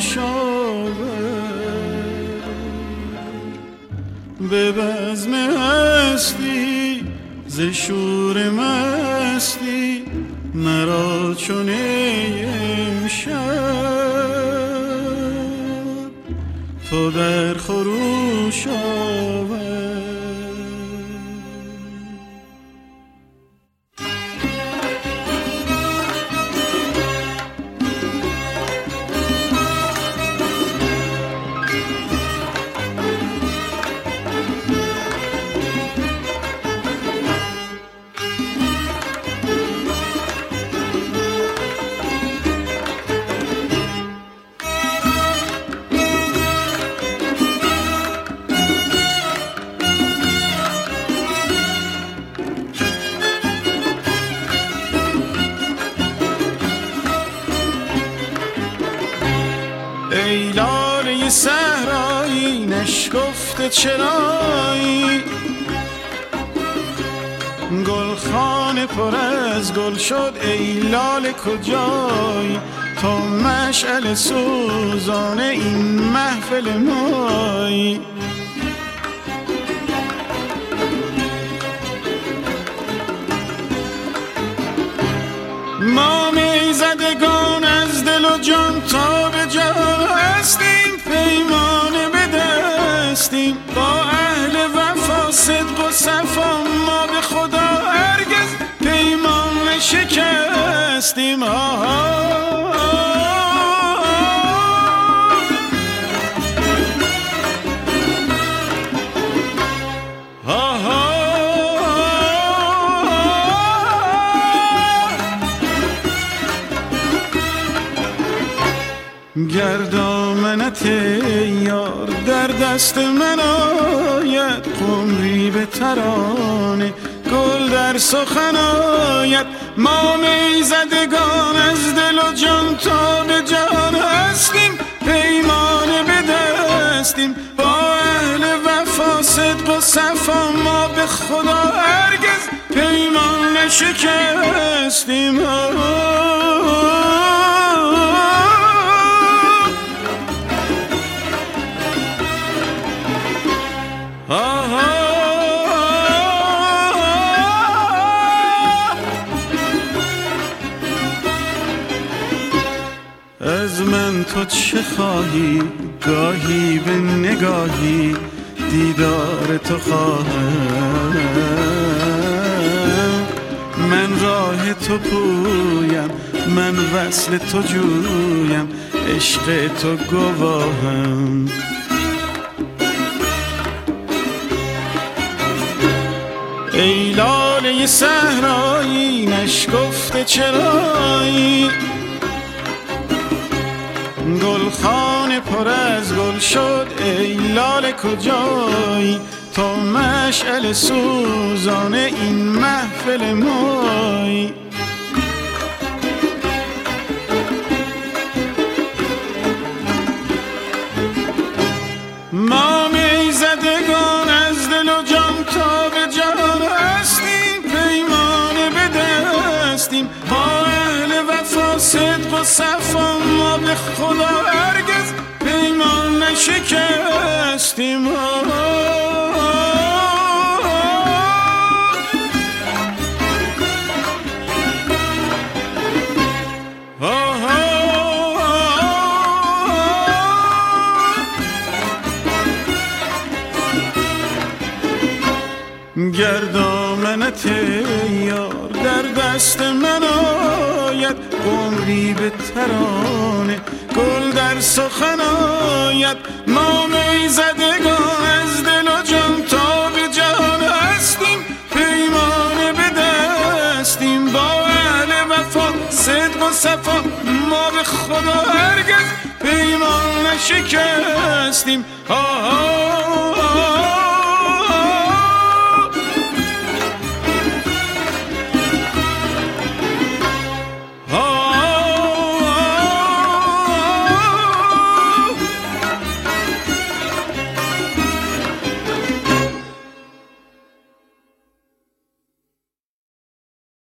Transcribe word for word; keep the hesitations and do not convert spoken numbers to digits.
آور به بزم هستی ز شور مستی مرا چون امشب تو در خروش آور. ای لاله صحرایی نشکفته چرایی، گلخانه پر از گل شد ای لاله کجایی، تو مشعل سوزان این محفل مایی. ما میزدگان از دل و جان تا به جان هستیم، پیمانه به دستیم با اهل وفا صدق و صفا، ما به خدا هرگز پیمان نشکستیم. گر دامنت یار در دست من آید، قمری به ترانه گل در سخن آید، ما میزدگان از دل و جان تا به جان هستیم، پیمانه به دستیم با اهل وفا صدق و صفا، ما به خدا هرگز پیمان نشکستیم. از من تو چه خواهی؟ گاهی به نگاهی دیدار تو خواهم، من راه تو پویم، من وصل تو جویم، عشق تو گواهم. ای لاله صحرایی نشکفته چرایی، گلخانه پر از گل شد ای لاله کجایی، تو مشعل سوزان این محفل مایی. ما میزدگان از دل و جان تا به جان هستیم، پیمانه به دستیم با اهل وفا صدق و صفا، ما به خدا هرگز پیمان نشکستیم. گر دامنت یار در دست من آید، قمری به ترانه گل در سخن آید، ما میزدگان از دل و جان تا به جان هستیم، پیمانه به دستیم با اهل وفا صدق و صفا، ما به خدا هرگز پیمان نشکستیم. آها